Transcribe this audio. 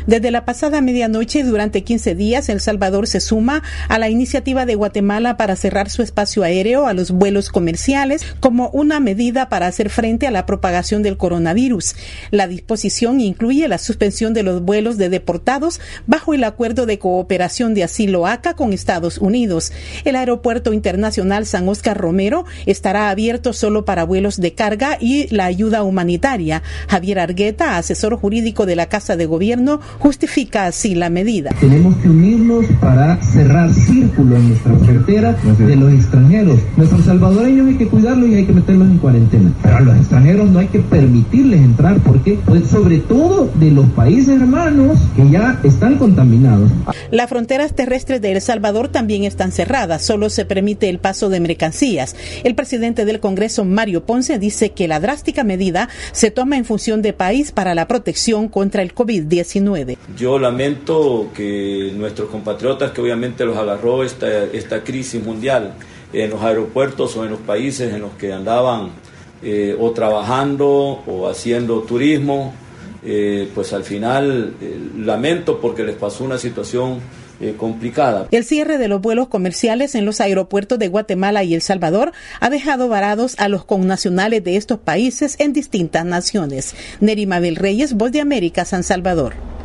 Desde la pasada medianoche, durante 15 días, El Salvador se suma a la iniciativa de Guatemala para cerrar su espacio aéreo a los vuelos comerciales como una medida para hacer frente a la propagación del coronavirus. La disposición incluye la suspensión de los vuelos de deportados bajo el Acuerdo de Cooperación de Asilo ACA con Estados Unidos. El Aeropuerto Internacional San Óscar Romero estará abierto solo para vuelos de carga y la ayuda humanitaria. Javier Argueta, asesor jurídico de la Casa de Gobierno, justifica así la medida. Tenemos que unirnos para cerrar círculo en nuestra frontera de los extranjeros. Nuestros salvadoreños hay que cuidarlos y hay que meterlos en cuarentena. Pero a los extranjeros no hay que permitirles entrar porque, pues, sobre todo de los países hermanos que ya están contaminados. Las fronteras terrestres de El Salvador también están cerradas, solo se permite el paso de mercancías. El presidente del Congreso, Mario Ponce, dice que la drástica medida se toma en función de país para la protección contra el COVID-19. Yo lamento que nuestros compatriotas, que obviamente los agarró esta crisis mundial en los aeropuertos o en los países en los que andaban o trabajando o haciendo turismo, pues al final lamento porque les pasó una situación complicada. El cierre de los vuelos comerciales en los aeropuertos de Guatemala y El Salvador ha dejado varados a los connacionales de estos países en distintas naciones. Neri Mabel Reyes, Voz de América, San Salvador.